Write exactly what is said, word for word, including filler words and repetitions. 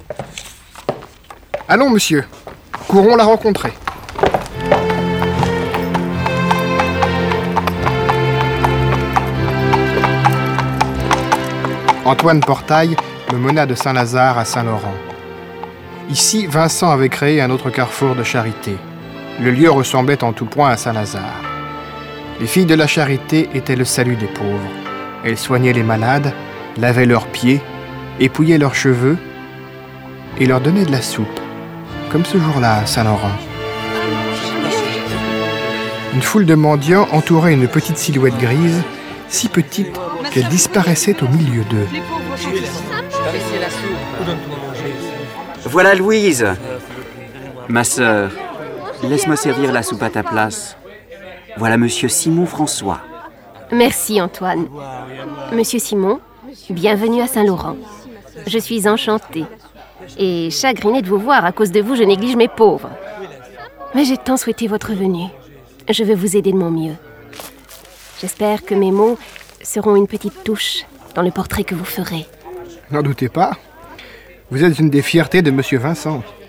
Allons, monsieur, courons la rencontrer. Antoine Portail me mena de Saint-Lazare à Saint-Laurent. Ici, Vincent avait créé un autre carrefour de charité. Le lieu ressemblait en tout point à Saint-Lazare. Les filles de la charité étaient le salut des pauvres. Elles soignaient les malades, lavaient leurs pieds, épouillaient leurs cheveux et leur donnaient de la soupe, comme ce jour-là à Saint-Laurent. Une foule de mendiants entourait une petite silhouette grise, si petite qu'elle disparaissait au milieu d'eux. Voilà Louise, ma sœur. Laisse-moi servir la soupe à ta place. Voilà Monsieur Simon François. Merci Antoine. Monsieur Simon, bienvenue à Saint-Laurent. Je suis enchantée. Et chagrinée de vous voir, à cause de vous, je néglige mes pauvres. Mais j'ai tant souhaité votre venue. Je vais vous aider de mon mieux. J'espère que mes mots seront une petite touche dans le portrait que vous ferez. N'en doutez pas. Vous êtes une des fiertés de Monsieur Vincent.